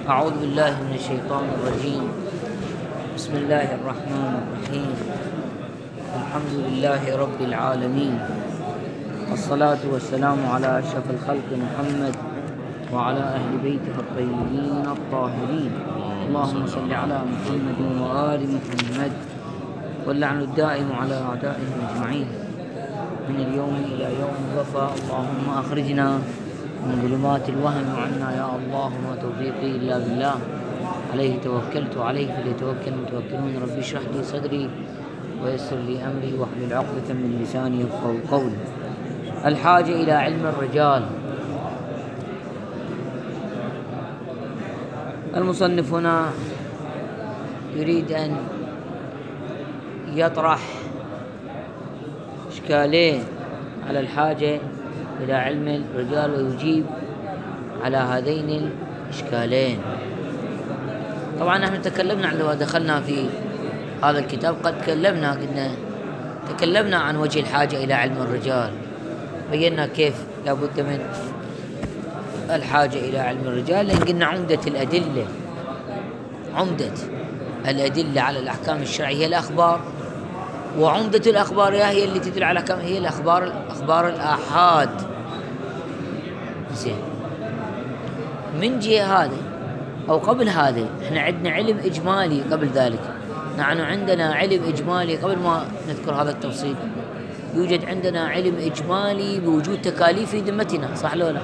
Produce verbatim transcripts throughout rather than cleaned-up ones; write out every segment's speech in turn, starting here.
أعوذ بالله من الشيطان الرجيم. بسم الله الرحمن الرحيم. الحمد لله رب العالمين، والصلاة والسلام على أشرف الخلق محمد وعلى أهل بيته الطيبين الطاهرين. اللهم صل على محمد وآل محمد، واللعن الدائم على أعدائهم أجمعين من اليوم إلى يوم الوفاء. اللهم أخرجنا من ظلمات الوهم وعنا يا الله، ما توفيقي إلا بالله، عليه توكلت وعليه فليتوكل المتوكلون. ربي اشرح لي صدري ويسر لي أمري واحلل عقدة من لساني يفقهوا قولي. الحاجة إلى علم الرجال. المصنف هنا يريد أن يطرح إشكالين على الحاجة إلى علم الرجال ويجيب على هذين الإشكالين. طبعا نحن تكلمنا عندما دخلنا في هذا الكتاب، قد تكلمنا قلنا تكلمنا عن وجه الحاجة إلى علم الرجال، بينا كيف لابد من الحاجة إلى علم الرجال، لأن قلنا عمدة الأدلة عمدة الأدلة على الأحكام الشرعية هي الأخبار، وعمدة الأخبار هي اللي تدل على الأحكام هي الأخبار أخبار الآحاد. زين، من جهة هذا أو قبل هذا احنا عندنا علم إجمالي قبل ذلك. نحن عندنا علم إجمالي قبل ما نذكر هذا التفصيل. يوجد عندنا علم إجمالي بوجود تكاليف في ذمتنا، صح لو لا؟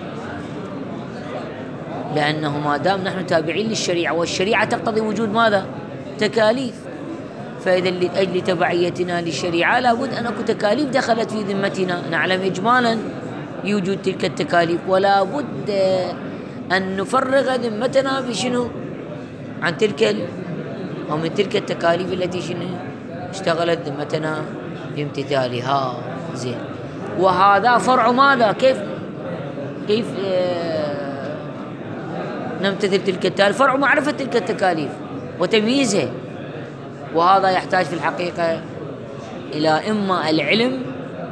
لأنه ما دام نحن تابعين للشريعة، والشريعة تقتضي وجود ماذا؟ تكاليف. فإذا لأجل تبعيتنا للشريعة لابد أن أكون تكاليف دخلت في ذمتنا. نعلم إجمالا يوجد تلك التكاليف، ولا بد أن نفرغ ذمتنا بشنو؟ عن تلك ال... أو من تلك التكاليف التي شنو اشتغلت ذمتنا بامتثالها. زين، وهذا فرع ماذا؟ كيف كيف آه نمتثل تلك التكاليف؟ فرع معرفة تلك التكاليف وتمييزها. وهذا يحتاج في الحقيقة إلى إما العلم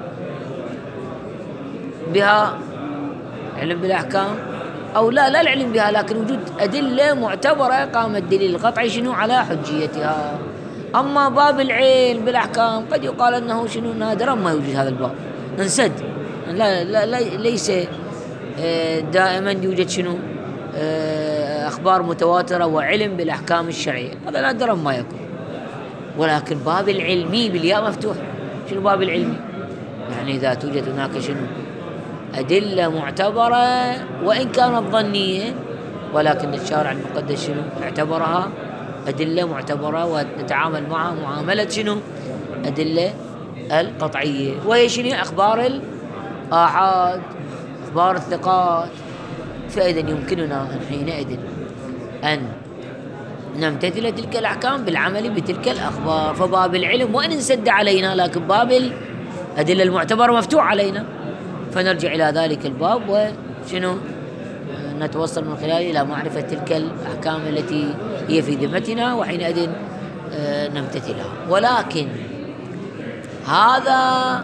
بها، علم بالأحكام، أو لا لا العلم بها، لكن وجود أدلة معتبرة قام الدليل القطعي شنو على حجيتها. أما باب العلم بالأحكام قد يقال أنه شنو نادرا ما يوجد هذا الباب، انسد. لا, لا, لا ليس دائما يوجد شنو أخبار متواترة وعلم بالأحكام الشرعية، هذا نادرا ما يكون. ولكن باب العلمي بالياء مفتوح. شنو باب العلمي؟ يعني إذا توجد هناك شنو أدلة معتبرة وإن كانت ظنية، ولكن الشارع المقدس شنو اعتبرها أدلة معتبرة، ونتعامل معها معاملة شنو أدلة القطعية، وهي شنو أخبار الآحاد، أخبار الثقات. فإذا يمكننا حينئذ أن نمتثل تلك الأحكام بالعمل بتلك الأخبار. فباب العلم وإن انسد علينا، لكن باب الأدلة المعتبرة مفتوح علينا، فنرجع إلى ذلك الباب وشنو نتوصل من خلاله إلى معرفة تلك الأحكام التي هي في ذمتنا، وحينئذ نمتثلها. ولكن هذا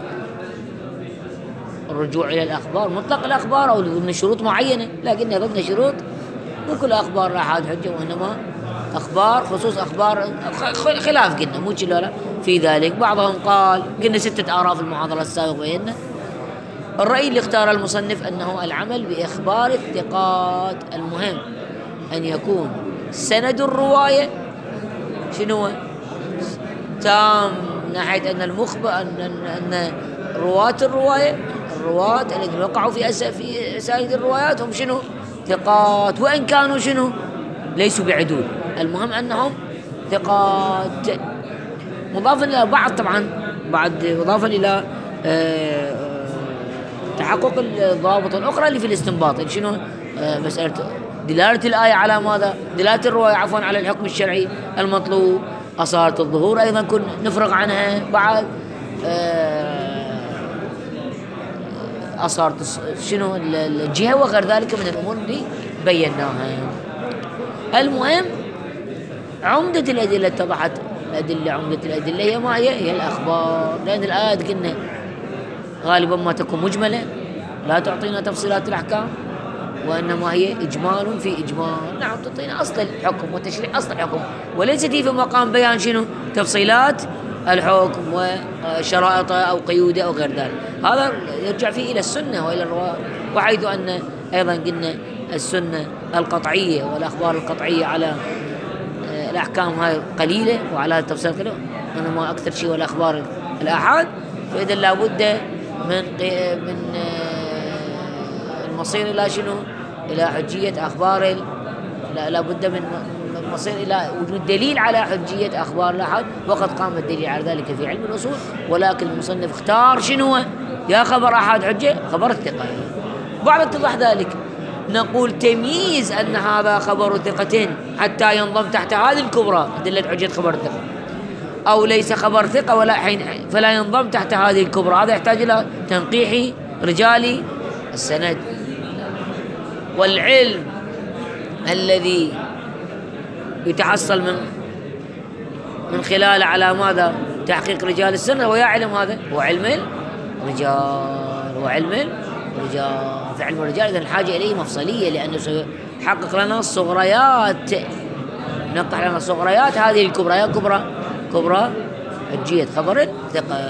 الرجوع إلى الأخبار مطلق الأخبار أو ضمن شروط معينة، لكن ضمن شروط مو كل أخبار الآحاد حجة، وإنما أخبار خصوص أخبار خلاف قلنا مو كلا لا في ذلك. بعضهم قال قلنا ستة آراء في المحاضرة السابقة بينا. الرأي اللي اختار المصنف أنه العمل بإخبار الثقات. المهم أن يكون سند الرواية شنو تام، ناحية أن المخبر أن أن رواة الرواية الرواة الذين وقعوا في في أسانيد الروايات هم شنو ثقات، وإن كانوا شنو ليسوا بعدول. المهم أنهم ثقات. مضافا إلى بعض، طبعا بعد مضافا إلى آه تحقق الضوابط الأخرى اللي في الاستنباط. يعني شنو آه مسألة دلالة الآية على ماذا؟ دلالة الرواية عفوا على الحكم الشرعي المطلوب. أصالة الظهور أيضا كن نفرغ عنها بعد. آه أصالة شنو الجهة وغير ذلك من الأمور اللي بيناها. المهم عمدة الأدلة اتضحت. الأدلة عمدة الأدلة هي ما هي؟ هي الأخبار، لأن الآيات قلنا غالبا ما تكون مجملة لا تعطينا تفصيلات الأحكام، وإنما هي إجمال في إجمال. نعم، تعطينا أصل الحكم وتشريع أصل الحكم، وليست في مقام بيان شنو تفصيلات الحكم وشرائطه أو قيوده أو غير ذلك. هذا يرجع فيه إلى السنة وإلى الرواية، وحيث أن أيضا قلنا السنة القطعية والأخبار القطعية على الأحكام هاي قليلة وعلى التفصيل قليل، إنما أكثر شيء والأخبار الآحاد. فإذا لابد من من المصير إلى شنو؟ إلى حجية أخبار، لا لابد من المصير إلى وجود دليل على حجية أخبار الآحاد، وقد قام الدليل على ذلك في علم الأصول. ولكن المصنف اختار شنو؟ يا خبر آحاد حجة، خبر الثقة. بعد اتضح ذلك نقول تمييز أن هذا خبر ثقة حتى ينضم تحت هذه الكبرى أدلة حجة خبر الثقة، أو ليس خبر ثقة ولا حين فلا ينضم تحت هذه الكبرى. هذا يحتاج إلى تنقيح رجال السند، والعلم الذي يتحصل من من خلال على ماذا؟ تحقيق رجال السند. ويا علم هذا هو علم الرجال، وعلم الرجال في علم الرجال إذن الحاجة إليه مفصلية، لأنه سيحقق لنا الصغريات، ينقح لنا الصغريات هذه الكبرى. يا كبرى كبرى حجية خبر الثقة.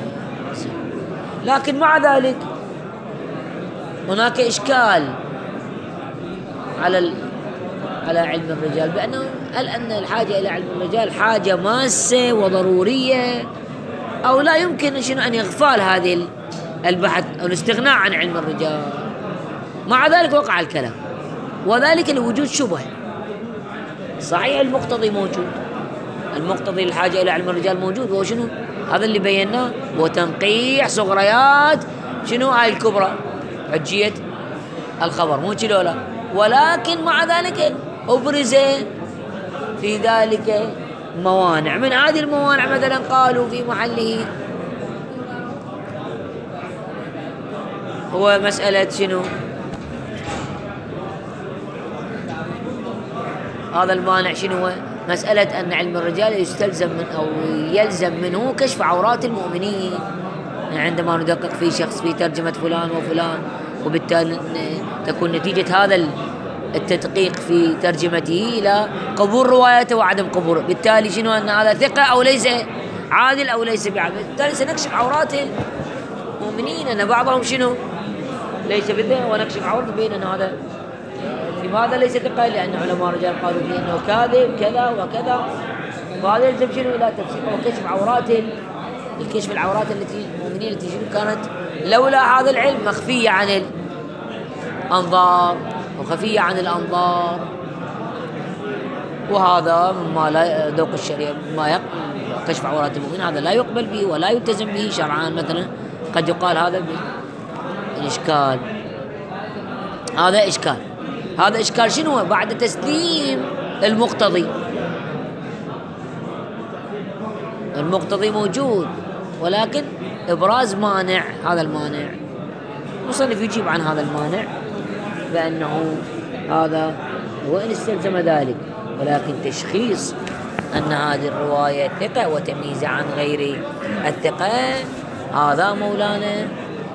لكن مع ذلك هناك إشكال على ال... على علم الرجال، بأنه هل أن الحاجة إلى علم الرجال حاجة ماسة وضرورية، أو لا يمكن شنو أن يغفال هذه البحث أو الاستغناء عن علم الرجال. مع ذلك وقع الكلام، وذلك لوجود شبهة. صحيح المقتضي موجود، المقتضي الحاجة إلى علم الرجال موجود، وهو شنو؟ هذا اللي بيناه، وتنقيح صغريات شنو هاي الكبرى حجية الخبر، مو كده لا. ولكن مع ذلك أبرز في ذلك موانع. من هذه الموانع مثلا قالوا في محله هو مسألة شنو؟ هذا المانع شنو؟ مسألة أن علم الرجال يستلزم من أو يلزم منه كشف عورات المؤمنين. يعني عندما ندقق في شخص في ترجمة فلان وفلان، وبالتالي تكون نتيجة هذا التدقيق في ترجمته إلى قبول روايته وعدم قبوله، بالتالي شنو؟ أن هذا ثقة أو ليس عادل أو ليس بعادل. بالتالي سنكشف عورات المؤمنين أن بعضهم شنو؟ ليس بذلك، ونكشف عورته بين أن هذا لماذا ليس ثقة؟ لأن علماء الرجال قالوا فيه أنه كاذب كذا وكذا، وهذا يلزم شنو؟ إلى تفسير وكشف عورات الكشف العورات التي المؤمنين التي شنو كانت لولا هذا العلم مخفية عن الأنظار وخفية عن الأنظار. وهذا مما لا ذوق الشريعة، ما يقبل كشف عورات المؤمنين، هذا لا يقبل به ولا يلتزم به شرعا. مثلا قد يقال هذا الإشكال، هذا إشكال هذا إشكال شنو؟ بعد تسليم المقتضي. المقتضي موجود، ولكن إبراز مانع. هذا المانع المصنف يجيب عن هذا المانع بأنه هذا وإن استلزم ذلك، ولكن تشخيص أن هذه الرواية ثقة وتمييز عن غير الثقة، هذا مولانا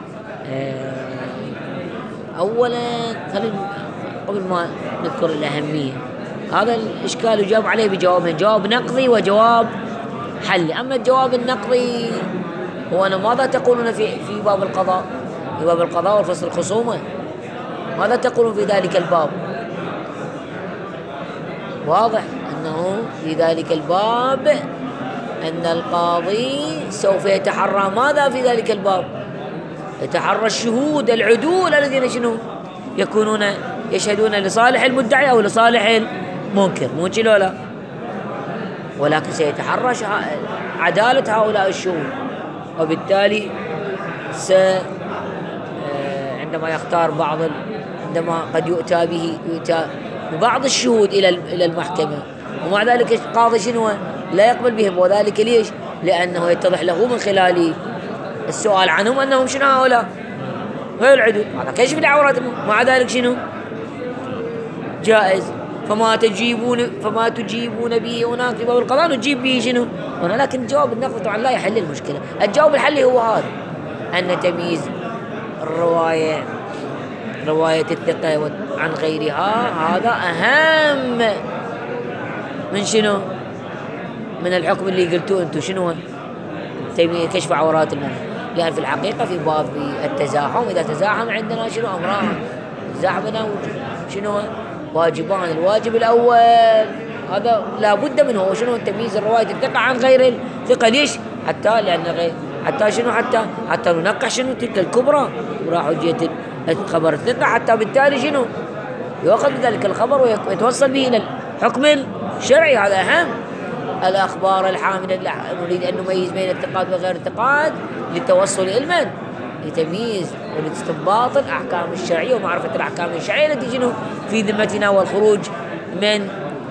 أولا قبل ما نذكر الأهمية، هذا الإشكال يجاب عليه بجوابين: جواب نقضي وجواب حل. أما الجواب النقضي هو أنا ماذا تقولون في في باب القضاء، في باب القضاء والفصل الخصومة، ماذا تقولون في ذلك الباب؟ واضح أنه في ذلك الباب أن القاضي سوف يتحرى ماذا في ذلك الباب؟ يتحرى الشهود العدول الذين شنو يكونون يشهدون لصالح المدعي أو لصالح المنكر، مو كده لا، ولكن سيتحرى عدالة هؤلاء الشهود. وبالتالي س عندما يختار بعض عندما قد يؤتى به يؤتى ببعض الشهود إلى إلى المحكمة، ومع ذلك القاضي شنو لا يقبل بهم. وذلك ليش؟ لأنه يتضح له من خلال السؤال عنهم أنهم شنو هؤلاء غير العدول، هذا كشف لعوراتهم. مع ذلك شنو جائز. فما تجيبون فما تجيبون به هناك في باب القضاء نجيب به شنو هنا. لكن الجواب النقضي طبعا لا يحل المشكلة. الجواب الحلي هو هذا، أن تمييز الرواية رواية الثقة عن غيرها هذا أهم من شنو؟ من الحكم اللي قلتوه أنتم شنو؟ تيمية كشف عورات المؤمن. لأن في الحقيقة في باب التزاحم إذا تزاحم عندنا شنو أمران تزاحمنا شنو واجبان. الواجب الأول هذا لا بد منه هو شنو؟ تمييز الرواية الثقة عن غير الثقة. ليش؟ حتى لأن غير حتى شنو حتى حتى ننقح شنو تلك الكبرى كبرى حجية الخبر الثقة، حتى بالتالي شنو يؤخذ ذلك الخبر ويتوصل به إلى الحكم الشرعي. هذا أهم. الأخبار الحاملة نريد أن نميز بين الثقات وغير الثقات للتوصل إلى لتمييز ولاستنباط الأحكام الشرعية ومعرفة الأحكام الشرعية التي شنو في ذمتنا، والخروج من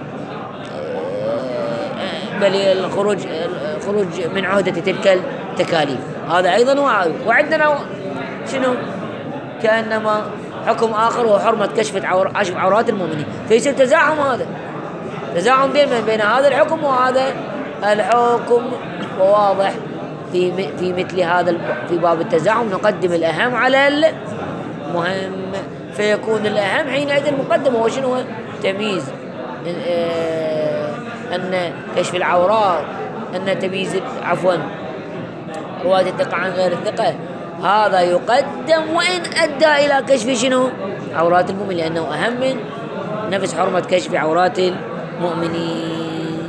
بل الخروج الخروج من عهدة تلك التكاليف. هذا أيضا وعندنا شنو كأنما حكم آخر هو حرمة كشف عورات المؤمنين. فيصير تزاحم، هذا تزاحم بين بين هذا الحكم وهذا الحكم. وواضح في في مثل هذا في باب التزاحم نقدم الأهم على المهم، فيكون الأهم حينئذ مقدم هو شنو؟ تمييز آه أن كشف العورات أن تمييز عفوا رواية الثقة عن غير الثقة هذا يقدم وإن أدى إلى كشف شنو؟ عورات المؤمن، لأنه أهم من نفس حرمة كشف عورات المؤمنين.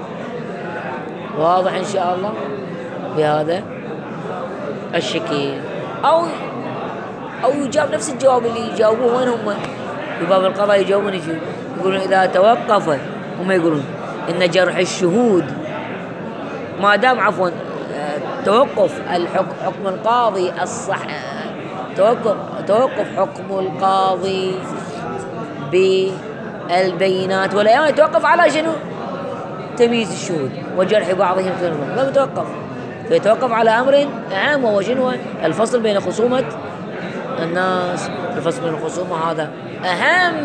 واضح إن شاء الله بهذا الشكل. أو أو يجاب نفس الجواب اللي يجاوبوه وين هم في باب القضاء يجاوبون يجي يقولون إذا توقف، هم يقولون إن جرح الشهود ما دام عفوا توقف الحكم حكم القاضي الصح توقف توقف حكم القاضي بالبينات ولا يتوقف على شنو؟ تمييز الشهود وجرح بعضهم لا يتوقف، فيتوقف على أمر أهم وهو شنو؟ الفصل بين خصومة الناس. الفصل بين الخصومة هذا أهم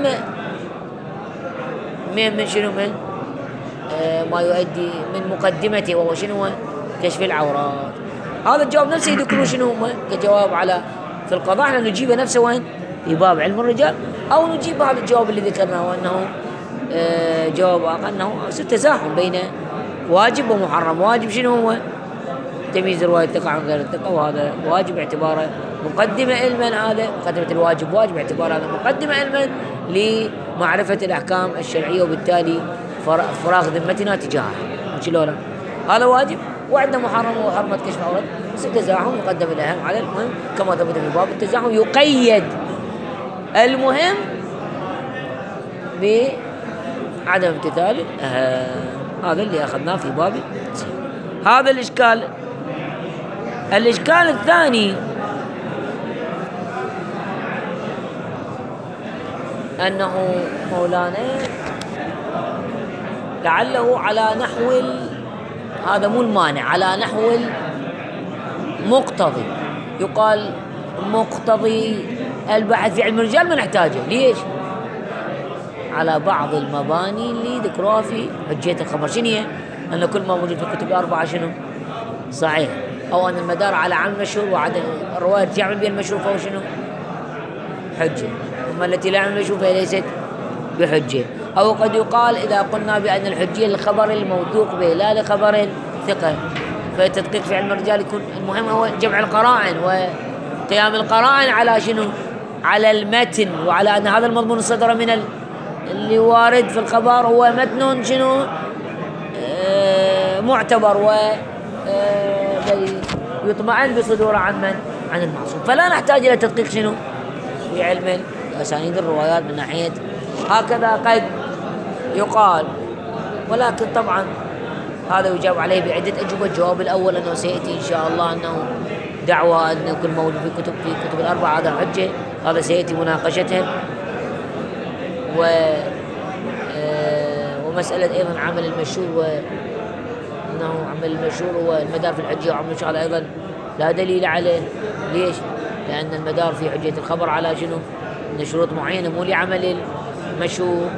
من من شنو؟ من آه ما يؤدي من مقدمته وهو شنو؟ كشف العورات. هذا الجواب نفسه يذكرون شنو هم كجواب على في القضاء. احنا نجيبه نفسه وين؟ في باب علم الرجال، أو نجيب هذا الجواب اللي ذكرناه أنه آه جواب آخر أنه تزاحم بين واجب ومحرم. واجب شنو هو؟ تمييز رواية الثقة عن غير الثقة، وهذا واجب اعتباره مقدمة علما. هذا مقدمة الواجب واجب اعتباره هذا مقدمة علما لمعرفة الأحكام الشرعية، وبالتالي فراغ ذمتنا تجاهه. شلون هذا واجب، وعندنا محرم وحرمة كشف عورات. التزاحم يقدم الأهم على المهم كما ثبت في باب التزاحم. يقيد المهم بعدم امتثال الأهم. هذا اللي أخذناه في باب هذا الإشكال. الإشكال الثاني أنه مولانا لعله على نحو هذا مو المانع، على نحو المقتضي. يقال مقتضي البحث في علم الرجال ما نحتاجه. ليش؟ على بعض المباني اللي ذكروها في حجية الخبر. شنو هي؟ أن كل ما موجود في الكتب الأربعة شنو؟ صحيح. أو أن المدار على عمل المشهور وعدم الرواية يعمل بها المشهور فهو شنو؟ حجة. أما التي لا يعمل المشهور فهي ليست بحجة. أو قد يقال إذا قلنا بأن الحجية للخبر الموثوق به لا لخبر ثقة، فالتدقيق في علم الرجال يكون المهم هو جمع القرائن وقيام القرائن على شنو؟ على المتن، وعلى أن هذا المضمون صدر من اللي وارد في الخبر هو متن شنو؟ آه معتبر و آه يطمئن بصدوره عن من؟ عن المعصوم. فلا نحتاج إلى تدقيق شنو؟ في علم أسانيد الروايات من ناحية هكذا قد يقال. ولكن طبعا هذا يجاب عليه بعدة أجوبة. الجواب الأول أنه سيأتي إن شاء الله أنه دعوة أن يكون موجود في كتب في كتب الأربعة هذا حجة، هذا سيأتي مناقشته. و ومسألة أيضا عمل المشهور، وأنه عمل المشهور هو المدار في الحجة وعمل المشهور أيضا لا دليل عليه. ليش؟ لأن المدار في حجة الخبر على شنو؟ أن شروط معينة مو لعمل المشهور.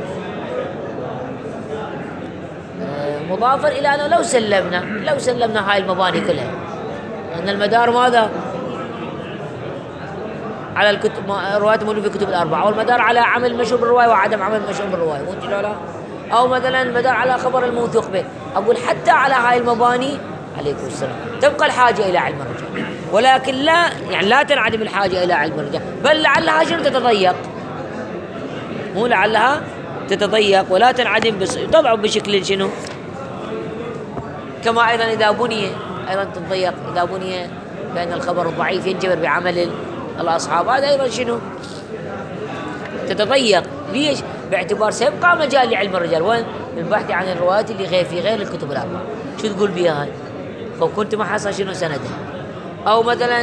مضافا إلى أنه لو سلمنا لو سلمنا هاي المباني كلها أن المدار ماذا؟ على الكتب الروايات الموجودة في كتب الأربعة، والمدار على عمل مشهور بالرواية وعدم عمل مشهور بالرواية، مو ولا؟ أو مثلا المدار على خبر الموثوق به. أقول حتى على هاي المباني عليكم السلام تبقى الحاجة إلى علم الرجال، ولكن لا يعني لا تنعدم الحاجة إلى علم الرجال، بل لعلها شنو تتضيق، مو لعلها تتضيق ولا تنعدم بس طبعا بشكل شنو. كما أيضا إذا بني أيضا تتضيق، إذا بني بأن الخبر الضعيف ينجبر بعمل الأصحاب، هذا أيضا شنو تتضيق. ليش؟ باعتبار سيبقى مجال لعلم الرجال وين؟ البحث عن الروايات اللي غير في غير الكتب الأربعة. شو تقول بيها هاي؟ فكنت ما حصل شنو سندها. أو مثلا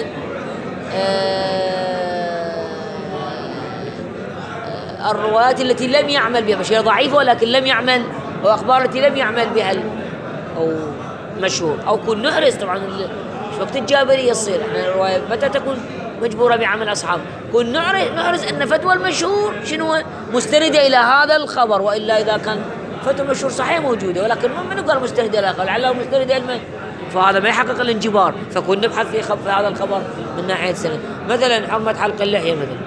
الروايات التي لم يعمل بها، مش هي ضعيفة ولكن لم يعمل، أو أخبار التي لم يعمل بها أو مشهور. أو كن نحرز طبعا وقت الجابرية يصير احنا الرواية متى تكون مجبورة بعمل أصحاب؟ كن نحرز أن فتوى المشهور شنو مستندة إلى هذا الخبر، وإلا إذا كان فتوى المشهور صحيح موجودة ولكن من قال مستندة إلى الخبر، لعله مستندة إلى فهذا ما يحقق الانجبار. فكن نبحث في, في هذا الخبر من ناحية السند. مثلا حرمة حلق اللحية مثلا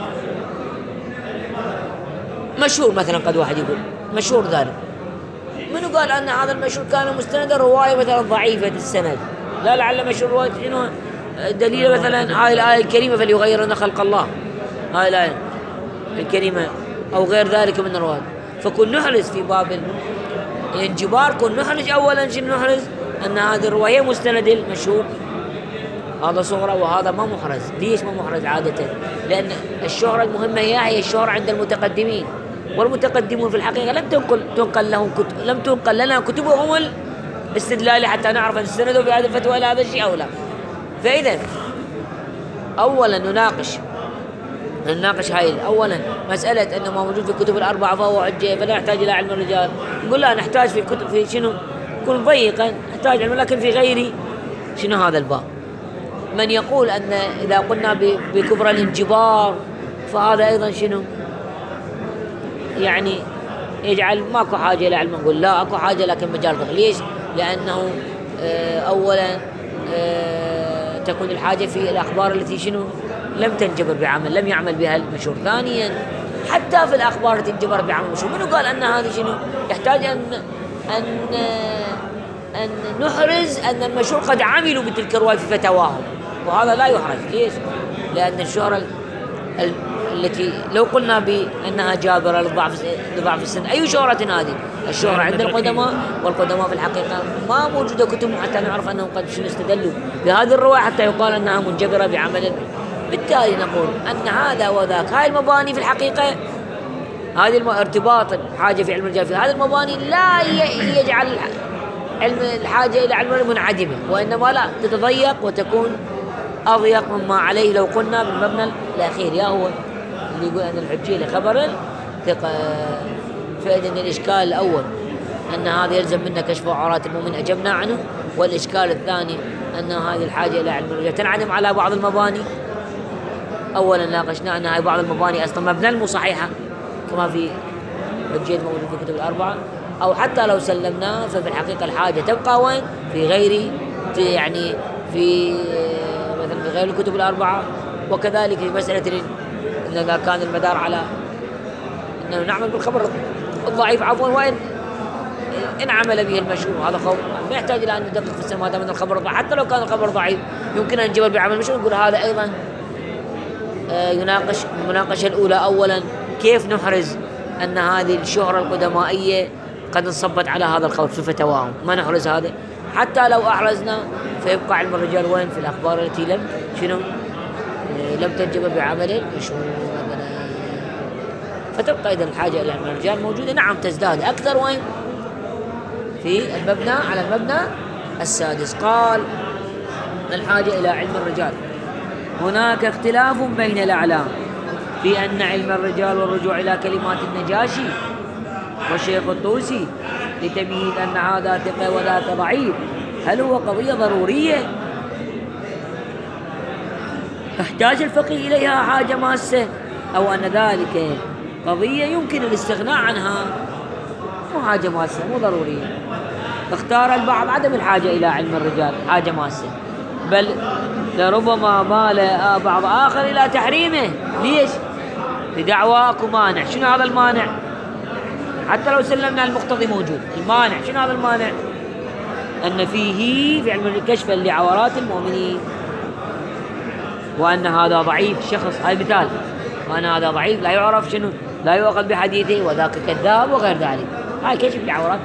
مشهور، مثلا قد واحد يقول مشهور ذلك، من قال أن هذا المشهور كان مستند رواية مثلا ضعيفة السند؟ لا، لعل مشهور رواية إنه دليل مثلا هاي الآية الكريمة فليغيرن خلق الله، هاي الآية الكريمة أو غير ذلك من الروايات. فكن نحرز في باب الانجبار، كن نحرز أولا شنو نحرز أن هذه الرواية مستند المشهور، هذا صغرى وهذا ما محرز. ليش ما محرز عادة؟ لأن الشهرة المهمة هي هي الشهرة عند المتقدمين، والمتقدمون في الحقيقة لم تنقل تنقل لهم كتب، لم تنقل لنا كتبهم الاستدلال حتى نعرف أن استندوا في هذه الفتوى إلى هذا الشيء أو لا. فإذا أولا نناقش نناقش هاي أولا مسألة أنه ما موجود في الكتب الأربعة فهو حجة فلا يحتاج إلى علم الرجال. نقول لا، نحتاج في كتب في شنو يكون ضيقا نحتاج علم، لكن في غير شنو هذا الباب. من يقول أن إذا قلنا بكبر الانجبار فهذا أيضا شنو يعني يجعل ماكو حاجة إلى علم. نقول لا، أكو حاجة لكن مجال ضيق. ليش؟ لأنه أولا تكون الحاجة في الأخبار التي شنو لم تنجبر بعمل، لم يعمل بها المشهور. ثانيا حتى في الأخبار التي تنجبر بعمل مشهور، منو قال أن هذه شنو يحتاج أن أن أن نحرز أن المشهور قد عملوا بتلك الرواية في فتواهم، وهذا لا يحرز. ليش؟ لأن الشهرة ال... التي لو قلنا بأنها جابرة لضعف لضعف السن، أي شهرة هذه؟ الشهرة عند القدماء، والقدماء في الحقيقة ما موجودة كتب حتى نعرف أنهم قد شنو استدلوا بهذه الرواية حتى يقال أنها منجبرة بعمل. بالتالي نقول أن هذا وذاك، هاي المباني في الحقيقة هذه ارتباط الحاجة في علم الرجال في هذه المباني لا يجعل علم الحاجة إلى علم منعدمة، وإنما لا تتضيق وتكون أضيق مما عليه لو قلنا بالمبنى الأخير، يا هو اللي يقول أن الحجية لخبر ثقة. فإذن الإشكال الأول أن هذا يلزم منا كشف عورات المؤمن أجبنا عنه، والإشكال الثاني أن هذه الحاجة إلى علم الرجال تنعدم على بعض المباني. أولا ناقشنا أن هذه بعض المباني أصلا مبنى المصحيحة كما في حجية موجود في الكتب الأربعة، أو حتى لو سلمناه ففي الحقيقة الحاجة تبقى وين؟ في غير يعني في مثلا في غير الكتب الأربعة. وكذلك في مسألة إن إذا كان المدار على أنه نعمل بالخبر الضعيف عفوا وإن إن عمل به المشهور، هذا خبر ما يحتاج إلى أن ندقق في السماء من الخبر الضعيف. حتى لو كان الخبر ضعيف يمكن أن نجبر بعمل المشهور. نقول هذا أيضا يناقش المناقشة الأولى. أولا كيف نحرز أن هذه الشهرة القدمائية قد انصبت على هذا الخبر في فتواهم؟ ما نحرز هذا. حتى لو أحرزنا فيبقى علم الرجال وين؟ في الأخبار التي لم شنو لم تنجبر بعمل مشهور. فتبقى إذا الحاجة إلى علم الرجال موجودة، نعم تزداد أكثر وين؟ في المبنى على المبنى السادس. قال الحاجة إلى علم الرجال. هناك اختلاف بين الأعلام في أن علم الرجال والرجوع إلى كلمات النجاشي والشيخ الطوسي لتمييز أن هذا ثقة وذاك ضعيف، هل هو قضية ضرورية احتاج الفقيه إليها حاجة ماسة، أو أن ذلك قضية يمكن الاستغناء عنها مو حاجة ماسة مو ضرورية؟ اختار البعض عدم الحاجة إلى علم الرجال حاجة ماسة، بل لربما مال بعض آخر إلى تحريمه. ليش؟ لدعوى اكو مانع. شنو هذا المانع؟ حتى لو سلمنا المقتضي موجود، المانع شنو هذا المانع؟ أن فيه في علم الكشف لعورات المؤمنين، وأن هذا ضعيف شخص، هاي مثال، وأن هذا ضعيف لا يعرف شنو، لا يؤخذ بحديثه، وذاك كذاب وغير ذلك. هاي كشف لعورات.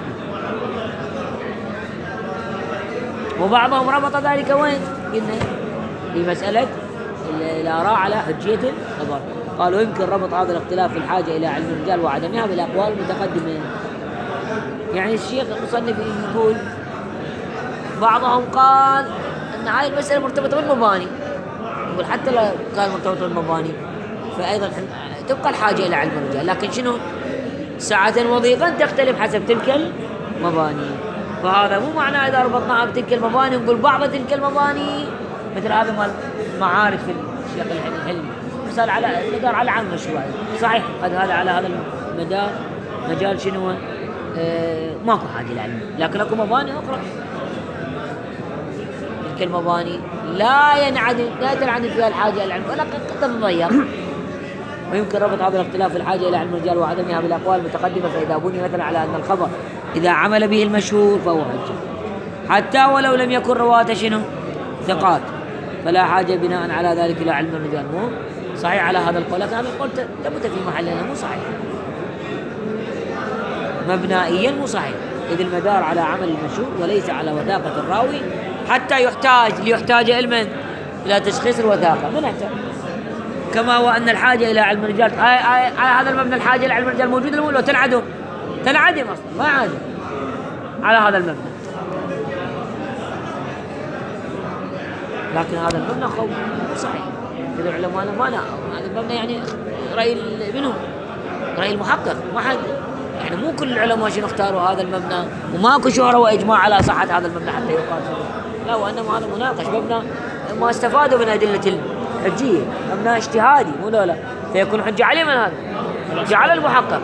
وبعضهم ربط ذلك وين؟ قلنا في مسألة الآراء على حجية الخبر، قالوا يمكن ربط هذا الاختلاف في الحاجة إلى علم الرجال وعدمها بالأقوال المتقدمة. يعني الشيخ المصنف يقول بعضهم قال أن هاي المسألة مرتبطة بالمباني، يقول حتى لو كان مرتبطة بالمباني فأيضا تبقى الحاجة إلى علم الرجال، لكن شنو؟ ساعة وضيقا تختلف حسب تلك المباني. فهذا مو معنى إذا ربطناها بتلك المباني نقول بعض تلك المباني مثل هذا مال المعارف في الشيخ الحلمي مثال على المدار على عام شوية. صحيح قد هذا على هذا المدار مجال شنو آه ماكو حاجة للعلم، لكن اكو مباني أخرى تلك المباني لا ينعدم لا تنعدم فيها الحاجة إلى العلم ولا قد تتضيق. ويمكن ربط هذا الاختلاف في الحاجة إلى علم الرجال وعدمها بالأقوال المتقدمة، فإذا بني مثلا على أن الخبر إذا عمل به المشهور فهو حجة حتى ولو لم يكن رواة شنو ثقات، فلا حاجة بناء على ذلك إلى علم الرجال. مو صحيح على هذا القول، لكن هذا القول ثبت في محلنا مو صحيح مبنائيا، مو صحيح، إذ المدار على عمل المشهور وليس على وثاقة الراوي حتى يحتاج ليحتاج علما إلى تشخيص الوثاقة. من يحتاج؟ كما وأن الحاجة إلى علم الرجال آي آي آي هذا المبنى الحاجة إلى علم الرجال موجود ولا تنعدم؟ تنعدم أصلا، ما عادم على هذا المبنى. لكن هذا المبنى خوف صحيح كذا العلماء ما لا هذا المبنى يعني رأي منهم رأي المحقق، ما حد يعني مو كل العلماء شنو اختاروا هذا المبنى، وماكو شهرة وإجماع على صحة هذا المبنى حتى يقال لا، وإنما هذا مناقش مبنى ما استفادوا من أدلة الحجية، مبنى اجتهادي مو لا لا فيكون حجة عليه من هذا حجة على المحقق.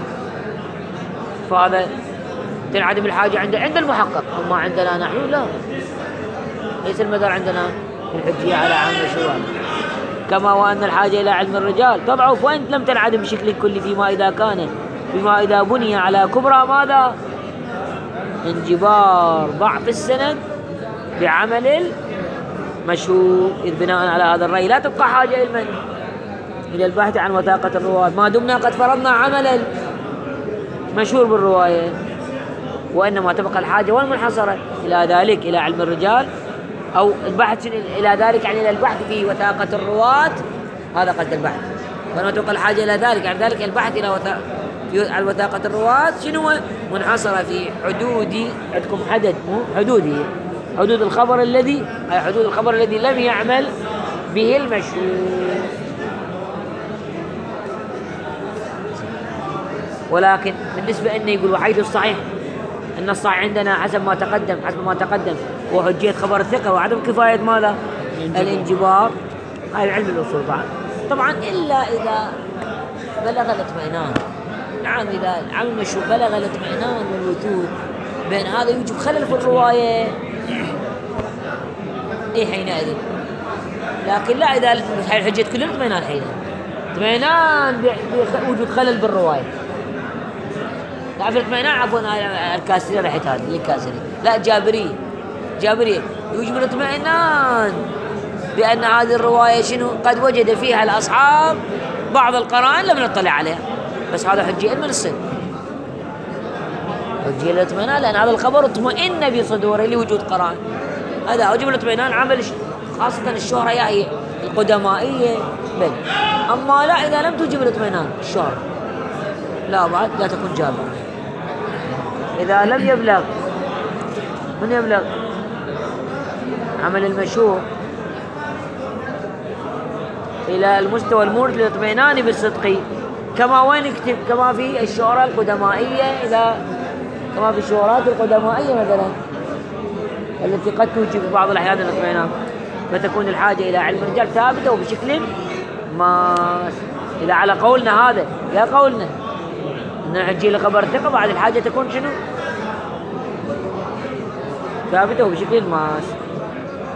فهذا تنعدم الحاجة عند عند المحقق، أما عندنا نحن لا، ليس المدار عندنا الحجية على عام الشوال. كما وأن الحاجة إلى علم الرجال تضعف وإن لم تنعدم بشكل كلي فيما إذا كان فيما إذا بني على كبرى ماذا؟ انجبار ضعف السند بعمل المشهور، إذ بناء على هذا الرأي لا تبقى حاجة علما إلى البحث عن وثاقة الرواة ما دمنا قد فرضنا عمل المشهور بالرواية، وإنما تبقى الحاجة والمنحصرة إلى ذلك إلى علم الرجال أو البحث إلى ذلك يعني إلى البحث في وثاقة الرواة. هذا قصد البحث، وإنما تبقى الحاجة إلى ذلك عن ذلك البحث إلى وثاقة عن وثاقة الرواة شنو منحصرة في حدود عندكم حدد مو حدودي حدود الخبر الذي أي حدود الخبر الذي لم يعمل به المشهور. ولكن بالنسبة أنه يقول وحيث الصحيح أن الصحيح عندنا حسب ما تقدم حسب ما تقدم وحجية خبر الثقة وعدم كفاية ماذا؟ الانجبار. هاي علم الأصول طبعا طبعا إلا إذا بلغ الاطمئنان. نعم إذا عمل المشهور بلغ الاطمئنان والوثوق بين هذا يوجب خلل في الرواية إيه حينئذ، لكن لا إذا هاي الحجية كلها اطمئنان حينئذ اطمئنان بوجود خلل بالرواية. تعرف الاطمئنان عفوا الكاسرية رحت هذه اللي كاسرية لا جابرية جابرية يوجب الاطمئنان بأن هذه الرواية شنو قد وجد فيها الأصحاب بعض القرائن لم نطلع عليها، بس هذا حجية من الصدق حجية الاطمئنان لأن هذا الخبر اطمئن بصدوره لوجود قرائن. هذا أوجب الاطمئنان عمل خاصة الشهرة هي القدمائية بل. أما لا إذا لم توجب الاطمئنان الشهرة لا بعد لا تكون جابرة. إذا لم يبلغ من يبلغ عمل المشهور إلى المستوى المورد للاطمئنان بالصدق كما وين يكتب كما في الشهرة القدمائية إذا كما في الشهرات القدمائية مثلا التي قد توجب بعض الأحيان الاطمئنان، فتكون الحاجة إلى علم الرجال ثابتة وبشكل ما. إذا على قولنا هذا يا قولنا أن الحجية لخبر ثقة بعد الحاجة تكون شنو ثابتة وبشكل ماس.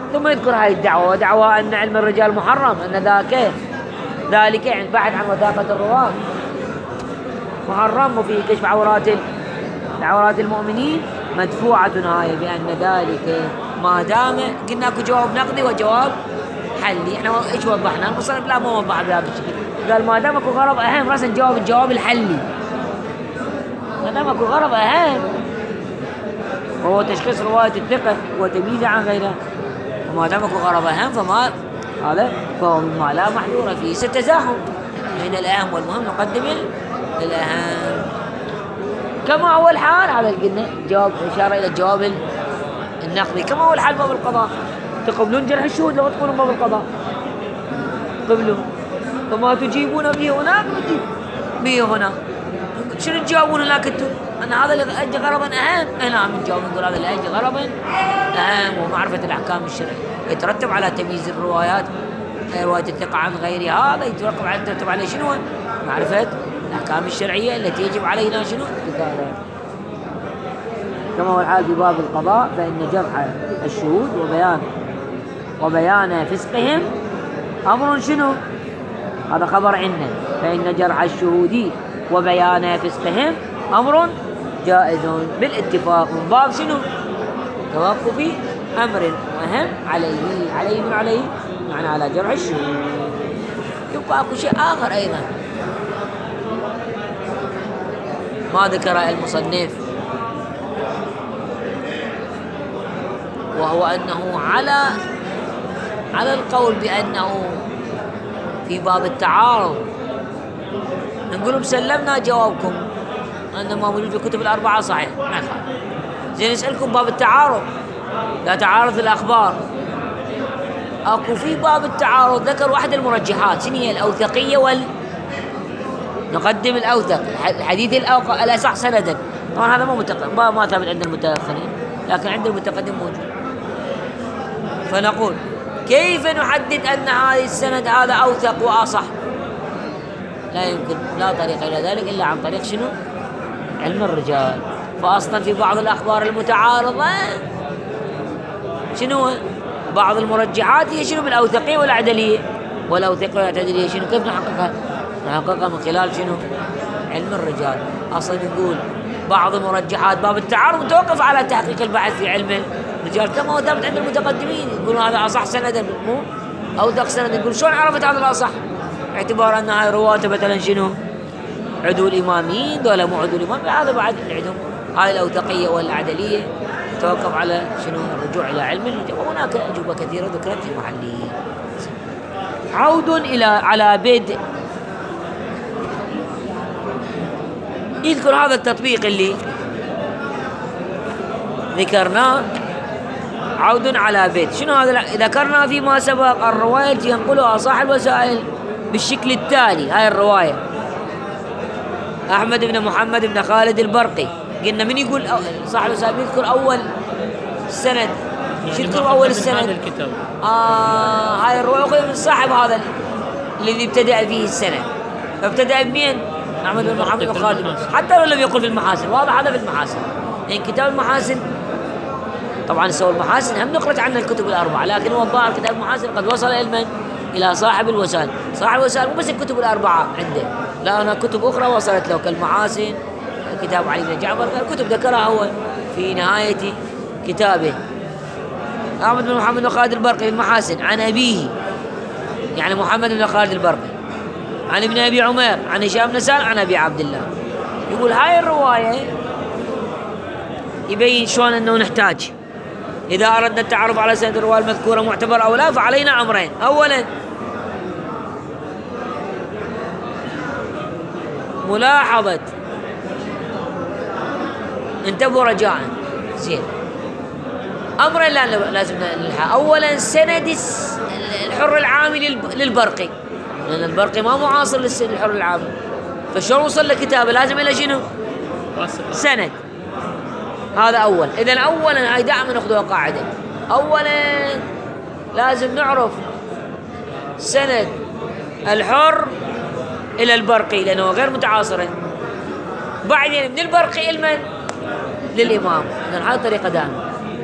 ثم يذكر هذه الدعوة، ودعوة أن علم الرجال محرم، أن ذاك ذلك يعني البحث عن وثاقة الرواة محرم، وفيه كشف عورات عورات المؤمنين مدفوعة هاي، بأن ذلك ما دام قلنا اكو جواب نقدي وجواب حلي. احنا ايش وضحنا؟ المصنف لا ما وضح بهذا الشكل، قال ما دام اكو غرض اهم راسا جواب الجواب الحلي، ما دام اكو غرض اهم وهو تشخيص رواية الثقة وتمييزها عن غيرها، وما دام اكو غرض اهم فما هذا فهو مما لا محذور فيه. ستزاحم بين الاهم والمهم، نقدم الاهم كما هو الحال. هذا قلنا جواب اشاره الى الجواب النقدي كما هو الحال باب القضاء. تقبلون جرح الشهود لو تقولون باب القضاء قبلون، فما تجيبون به هناك نجيب به هنا. شنو تجاوبون هناك انتم؟ ان هذا لاجل غرض اهم. هنا من جاوب نقول هذا لاجل غرض اهم، ومعرفه الاحكام الشرعيه يترتب على تمييز الروايات، روايه الثقه عن غيرها، هذا يترتب على يترتب عليه شنو؟ معرفه الاحكام الشرعيه التي يجب علينا شنو؟ اتخاذها. كما هو الحال في باب القضاء، فإن جرح الشهود وبيان وبيان فسقهم أمر شنو؟ هذا خبر عنا. فإن جرح الشهود وبيان فسقهم أمر جائز بالاتفاق من باب شنو؟ توقف أمر مهم عليه. عليه من عليه معنى على جرح الشهود. يبقى أكو شيء آخر أيضا ما ذكر المصنف، وهو أنه على على القول بأنه في باب التعارض نقول سلمنا جوابكم أن ما موجود في الكتب الأربعة صحيح ما يخالف. زين نسألكم باب التعارض، لا تعارض الأخبار، أكو في باب التعارض ذكر واحد المرجحات، شنو هي؟ الأوثقية وال نقدم الأوثق الحديث الأوق... الأصح سندا. طبعا هذا ما متق... ما, ما ثابت عند المتأخرين، لكن عند المتقدم موجود. فنقول كيف نحدد أن هذا السند هذا أوثق وأصح؟ لا يمكن، لا طريق إلى ذلك إلا عن طريق شنو؟ علم الرجال. فأصلا في بعض الأخبار المتعارضة شنو؟ بعض المرجحات هي شنو؟ بالأوثقية والعدلية. والأوثقية والعدلية شنو؟ كيف نحققها؟ نحققها من خلال شنو؟ علم الرجال. أصلا نقول بعض المرجحات باب التعارض متوقف على تحقيق البحث في علم الرجال كما هو ثابت عند المتقدمين، يقولون هذا أصح سندا مو أوثق سند. يقول شلون عرفت هذا الأصح؟ اعتبار أن هاي رواته مثلا شنو؟ عدول إماميين، دولة مو عدول إمام، هذا بعد عندهم هاي الأوثقية والعدلية يتوقف على شنو؟ الرجوع إلى علم الرجال. وهناك أجوبة كثيرة ذكرت في محله. عود إلى على بدء يذكر هذا التطبيق اللي ذكرناه. عود على بيت شنو هذا؟ ذكرنا فيما سبق الرواية التي ينقلها صاحب الوسائل بالشكل التالي. هاي الرواية أحمد بن محمد بن خالد البرقي. قلنا من يقول صاحب الوسائل يذكر أول السند؟ شو يذكر أول السند؟ آه هاي الرواية أخذ من صاحب هذا الذي ابتدأ فيه السند. فابتدأ بمين؟ أحمد بن محمد بن خالد، حتى لو لم يقل في المحاسن. واضح هذا في المحاسن، يعني كتاب المحاسن طبعا سوى المحاسن هم نقرأت عنه الكتب الأربعة، لكن هو الظاهر كتاب المحاسن قد وصل إلى من؟ إلى صاحب الوسائل. صاحب الوسائل مو بس الكتب الأربعة عنده، لا هناك كتب أخرى وصلت له كالمحاسن، كتاب علي بن جعفر، كتب ذكرها هو في نهاية كتابه. أحمد بن محمد بن خالد البرقي المحاسن عن أبيه يعني محمد بن خالد البرقي عن ابن أبي عمير عن هشام بن سالم عن أبي عبد الله. يقول هاي الرواية يبين شلون أنه نحتاج إذا أردنا التعرف على سند الرواية المذكورة معتبر أو لا، فعلينا أمرين. أولا ملاحظة، انتبهوا رجاء زين، أمرين لازم نلحق. أولا سند الحر العامي للبرقي، لأن البرقي ما معاصر للحر العامي، فشلون وصل لكتابه؟ لازم إلى شنو؟ سند. هذا أول. إذن أولا هاي دائما نأخذها قاعدة، أولا لازم نعرف سند الحر إلى البرقي لأنه غير متعاصرين. بعدين من البرقي إلى من؟ للإمام. إذن هذه طريقة دائما.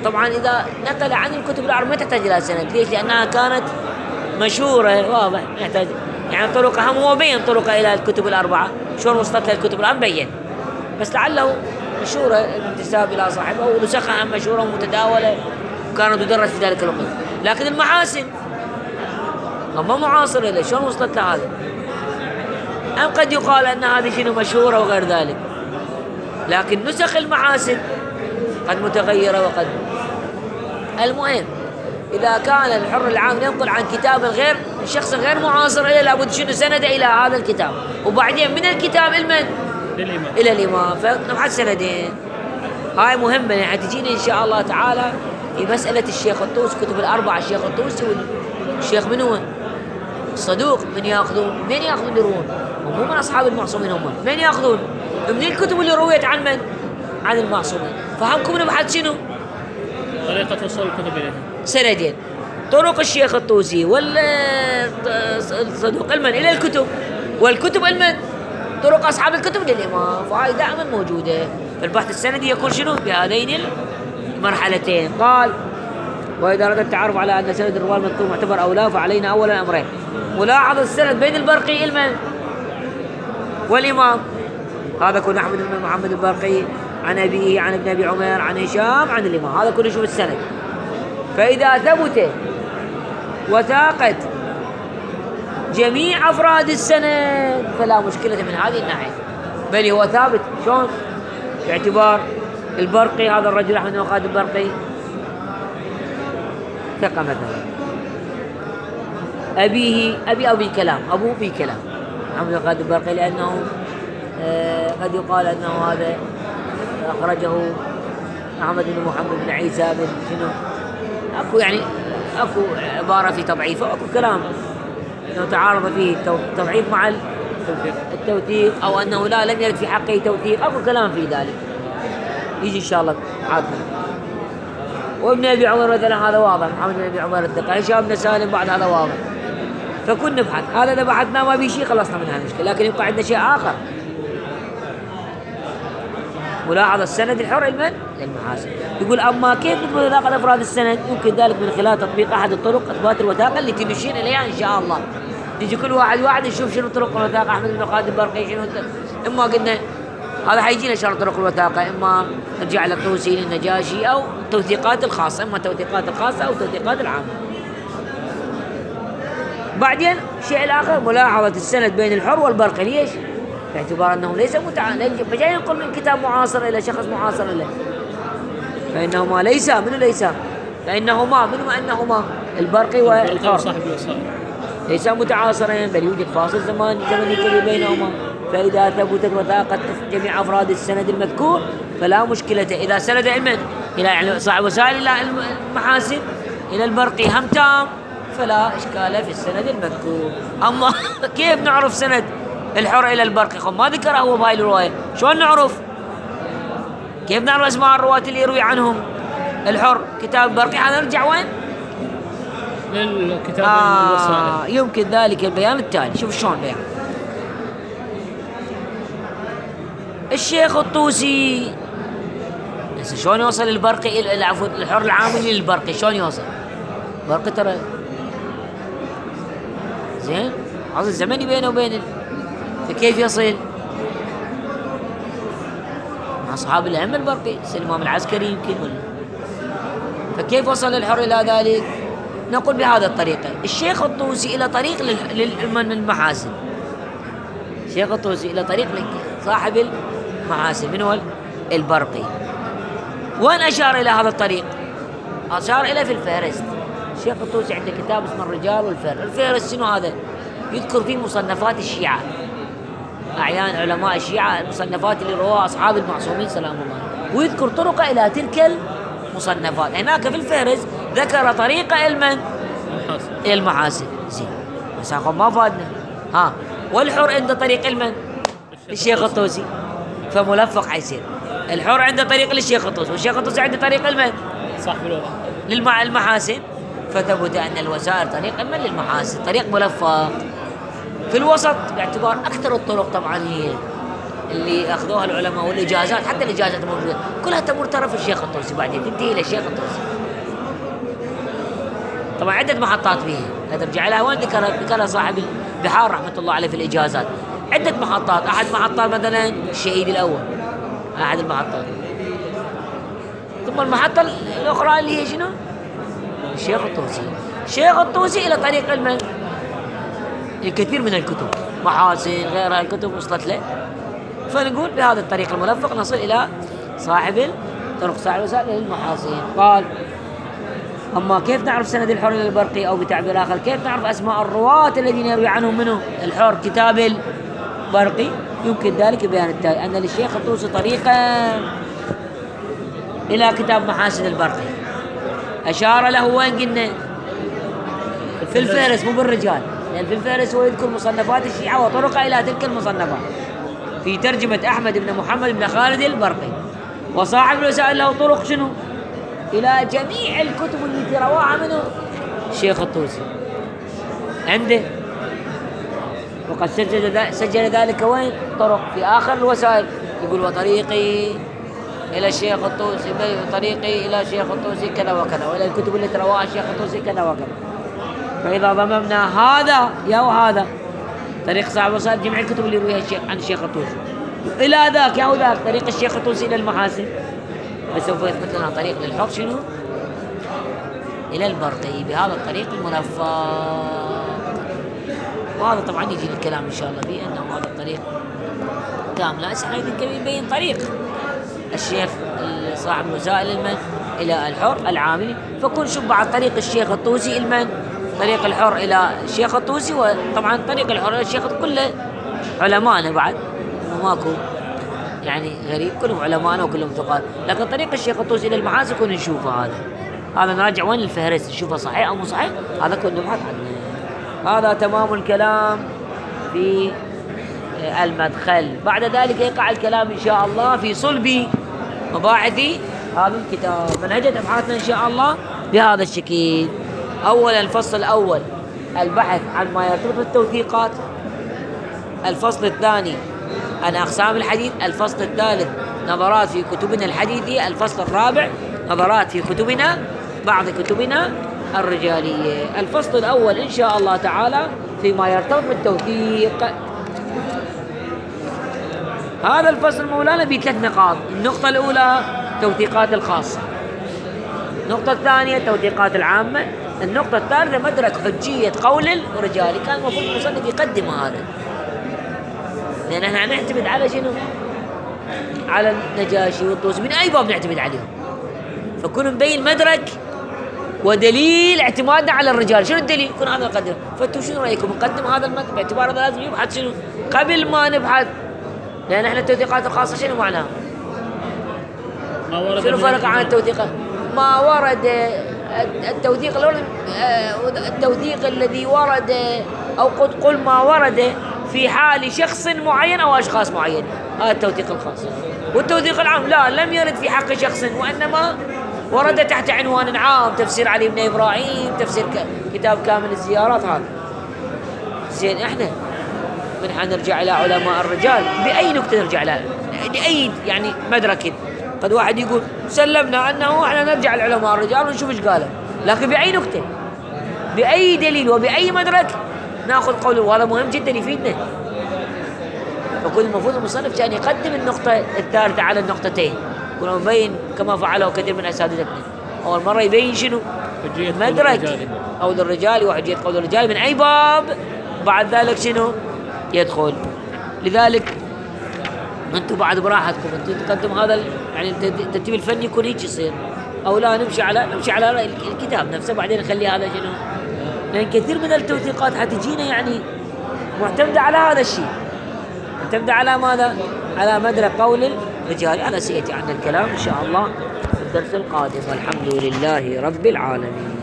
طبعا إذا نقل عن الكتب الأربعة ما تحتاج إلى سند. ليش؟ لأنها كانت مشهورة واضح يحتاج يعني طرقها هو بين طرقها إلى الكتب الأربعة شلون وصلت لها الكتب الأربعة بين، بس لعله مشهورة الانتساب إلى صاحبها ونسخها مشهورة ومتداولة وكانت تدرس في ذلك الوقت. لكن المحاسن أما معاصرة له شلون وصلت لها هذا؟ أم قد يقال أن هذه شنو مشهورة وغير ذلك، لكن نسخ المحاسن قد متغيرة وقد. المهم إذا كان الحر العام ينقل عن كتاب غير شخص غير معاصر إليه لابد شنو سند إلى هذا الكتاب، وبعدين من الكتاب المن للإمام. إلى الإمام، فنبحث سندين. هاي مهمة يعني تجينا إن شاء الله تعالى في مسألة الشيخ الطوسي كتب الأربعة الشيخ الطوسي والشيخ من هو؟ الصدوق. من يأخذون؟ من يأخذون يروون؟ هم مو من أصحاب المعصومين، هم من يأخذون؟ من الكتب اللي رويت عن من؟ عن المعصومين. فهمكم نبحث شنو؟ طريقة وصول الكتب إليه سندين، طرق الشيخ الطوسي والصدوق المن إلى الكتب، والكتب المن طرق أصحاب الكتب للإمام. فهاي دائما موجودة. فالبحث السندي يكون شنو؟ بهذين المرحلتين. قال: وإذا أردت التعرف على أن سند الرواة المذكور معتبر أو لا فعلينا أولا أمرين: ملاحظة السند بين البرقي المن والإمام. هذا كل أحمد بن محمد البرقي عن أبيه عن ابن أبي عمر عن هشام عن الإمام، هذا كله شوف السند. فإذا ثبت وثاقت جميع أفراد السند فلا مشكلة من هذه الناحية، بل هو ثابت. شلون؟ باعتبار البرقي هذا الرجل أحمد بن محمد البرقي ثقة مثلا، أبيه أبي أبي كلام أبوه بي كلام أحمد بن محمد البرقي، لأنه آه قد يقال أنه هذا أخرجه أحمد بن محمد بن عيسى بن شنو، أكو يعني أكو عبارة في تضعيفه وأكو كلام أنه تعارض فيه التضعيف مع التوثيق، أو أنه لا لم يرد في حقه توثيق، أكو كلام في ذلك يجي إن شاء الله عادنا. وابن أبي عمر مثلا هذا واضح، محمد بن أبي عمر الثقة، هشام بن سالم بعد هذا واضح. فكنا نبحث، هذا إذا بحثنا ما بي شيء خلصنا من هالمشكلة، لكن يبقى عندنا شيء آخر: ملاحظة السند الحر المن للمحاسن. يقول: أما كيف نثبت وثاقة أفراد السند؟ يمكن ذلك من خلال تطبيق أحد الطرق إثبات الوثاقة التي نشير إليها إن شاء الله. نجي كل واحد واحد نشوف شنو طرق الوثاقة. أحمد بن خالد البرقي شنو، إما قلنا هذا حيجينا شرط طرق الوثاقة، إما نرجع للطوسي للنجاشي أو التوثيقات الخاصة، إما التوثيقات الخاصة أو التوثيقات العامة. بعدين الشيء الآخر ملاحظة السند بين الحر والبرقي. ليش؟ باعتبار أنهم ليس متعامل بجاي ينقل من كتاب معاصر إلى شخص معاصر له، فإنهما ليس منه ليس فإنهما منه أنهما البرقي والحر ليس متعاصرين، بل يوجد فاصل زمان زمني كبير بينهما. فإذا ثبتت وثاقت جميع أفراد السند المذكور فلا مشكلة. إذا سند المن إلى يعني صاحب وسائل إلى المحاسن إلى البرقي هم تام فلا إشكال في السند المذكور. أما كيف نعرف سند الحر إلى البرقي؟ خب ما ذكره هو بهاي الرواية، شلون نعرف؟ كيف نعرف أسماء الرواة اللي يروي عنهم الحر؟ كتاب البرقي هذا نرجع وين؟ للكتاب آه الوسائل. يمكن ذلك البيان التالي. شوف شلون بيان الشيخ الطوسي هسه شلون يوصل البرقي الى عفوا الحر العاملي للبرقي، شلون يوصل؟ البرقي ترى زين عصر زمني بينه وبين، فكيف يصل؟ مع أصحاب الهم البرقي الإمام العسكري يمكن ولا، فكيف وصل الحر إلى ذلك؟ نقول بهذا الطريقة: الشيخ الطوسي إلى طريق للمحاسن، الشيخ الطوسي إلى طريق صاحب المحاسن من هو؟ البرقي. وين أشار إلى هذا الطريق؟ أشار إلى في الفهرست. الشيخ الطوسي عنده كتاب اسمه الرجال والفهرست. الفهرست شنو هذا؟ يذكر فيه مصنفات الشيعة، أعيان علماء الشيعة، المصنفات اللي رواها أصحاب المعصومين سلام الله، ويذكر طرق إلى تلك المصنفات. هناك في الفهرست ذكر طريقة المن إلى المحاسن. زين بس ما فادنا. ها والحر عنده طريق المن الشيخ الطوسي، فملفق حيصير الحر عنده طريق للشيخ الطوسي والشيخ الطوسي عنده طريق المن صاحب الوضع للمحاسن، فثبت أن الوسائل طريق المن للمحاسن، طريق ملفق في الوسط باعتبار أكثر الطرق طبعا هي اللي اخذوها العلماء والاجازات، حتى الاجازات موجوده كلها تمر طرف الشيخ الطوسي، بعدين تنتهي الى الشيخ الطوسي. طبعا عده محطات فيها، لا ترجع لها وين ذكرها ذكرها صاحب البحار رحمه الله عليه في الاجازات. عده محطات، احد محطات مثلا الشهيد الاول، احد المحطات. ثم المحطه الاخرى اللي هي شنو؟ الشيخ الطوسي. الشيخ الطوسي الى طريق المن؟ الكثير من الكتب، محاسن غيرها الكتب وصلت له، فنقول بهذا الطريق الملفق نصل الى صاحب طرق صاحب وسائل المحاسن. قال: اما كيف نعرف سند الحر الى البرقي، او بتعبير اخر كيف نعرف اسماء الرواة الذين يروي عنهم منه الحر كتاب البرقي؟ يمكن ذلك بيان التالي: ان للشيخ الطوسي طريقا الى كتاب محاسن البرقي، اشار له وين قلنا؟ في الفهرس، مو بالرجال، يعني في الفهرس هو يذكر مصنفات الشيعة وطرق إلى تلك المصنفات في ترجمة أحمد بن محمد بن خالد البرقي. وصاحب الوسائل له طرق شنو؟ إلى جميع الكتب التي رواها منه الشيخ الطوسي عنده، وقد سجل سجل ذلك وين؟ طرق في آخر الوسائل، يقول: وطريقي إلى الشيخ الطوسي، طريقي إلى الشيخ الطوسي كذا وكذا، وإلى الكتب التي رواها الشيخ الطوسي كذا وكذا. فإذا ضممنا هذا يا وهذا طريق صاحب الوسائل جميع الكتب اللي يرويها الشيخ عن الشيخ الطوسي، إلى ذاك يا وذاك طريق الشيخ الطوسي إلى المحاسن، فسوف يثبت لنا طريق للحق شنو؟ إلى البرقي بهذا الطريق الملفق. وهذا طبعا يجي الكلام إن شاء الله فيه أنه هذا الطريق كامل. هسه احنا يبين طريق الشيخ صاحب الوسائل المن إلى الحر العاملي، فكن شوف بعد طريق الشيخ الطوسي المن طريق الحر إلى الشيخ الطوسي، وطبعا طريق الحر إلى الشيخ كله علماءنا بعد، وماكو يعني غريب، كلهم علماءنا وكلهم ثقات. لكن طريق الشيخ الطوسي إلى المحاسن كنا نشوفه، هذا هذا نراجع وين الفهرس نشوفه صحيح أو مو صحيح، هذا كنا نبحث عنه. هذا تمام الكلام في المدخل. بعد ذلك يقع الكلام إن شاء الله في صلب مباحث هذا الكتاب. منهجة أبحاثنا إن شاء الله بهذا الشكل: أولا الفصل الأول البحث عن ما يرتبط بالتوثيقات، الفصل الثاني عن أقسام الحديث، الفصل الثالث نظرات في كتبنا الحديثية، الفصل الرابع نظرات في كتبنا بعض كتبنا الرجالية. الفصل الأول إن شاء الله تعالى فيما يرتبط بالتوثيق. هذا الفصل مولانا بثلاث نقاط: النقطة الأولى توثيقات الخاصة، النقطة الثانية توثيقات العامة، النقطة الثالثة مدرك حجية قول الرجال. كان المفروض المصنف يقدم هذا، لأن احنا نعتمد على شنو؟ على النجاشي والطوسي، من أي باب نعتمد عليهم؟ فكون مبين مدرك ودليل اعتمادنا على الرجال. شنو الدليل؟ يكون هذا نقدم. فانتم شنو رأيكم؟ نقدم هذا المدرك باعتبار هذا لازم يبحث شنو؟ قبل ما نبحث، لأن احنا التوثيقات الخاصة شنو معناها؟ ما ورد شنو فرق عن التوثيق؟ ما ورد التوثيق التوثيق الذي ورد، أو قد قل ما ورد في حال شخص معين أو أشخاص معين، هذا التوثيق الخاص. والتوثيق العام لا، لم يرد في حق شخص، وإنما ورد تحت عنوان عام: تفسير علي بن إبراهيم، تفسير كتاب كامل الزيارات. هذا زين. احنا من حنرجع إلى علماء الرجال بأي نكتة نرجع لها؟ بأي يعني مدرك؟ قد واحد يقول سلمنا أنه احنا نرجع لعلماء الرجال ونشوف ايش قالوا، لكن بأي نكتة؟ بأي دليل وبأي مدرك ناخذ قوله؟ وهذا مهم جدا يفيدنا. فكل المفروض المصنف كان يقدم النقطة الثالثة على النقطتين، يكون مبين كما فعله كثير من أساتذتنا. أول مرة يبين شنو؟ مدرك قول الرجال وحجية قول الرجال من أي باب، بعد ذلك شنو يدخل. لذلك أنتم بعد براحتكم، أنتم تقدم هذا يعني الترتيب الفني يكون هيك يصير، أو لا نمشي على نمشي على الكتاب نفسه بعدين نخلي هذا شنو، لأن كثير من التوثيقات حتجينا يعني معتمدة على هذا الشيء، معتمدة على ماذا؟ على مدرك قول الرجال. هذا سيأتي عندنا الكلام إن شاء الله في الدرس القادم، والحمد لله رب العالمين.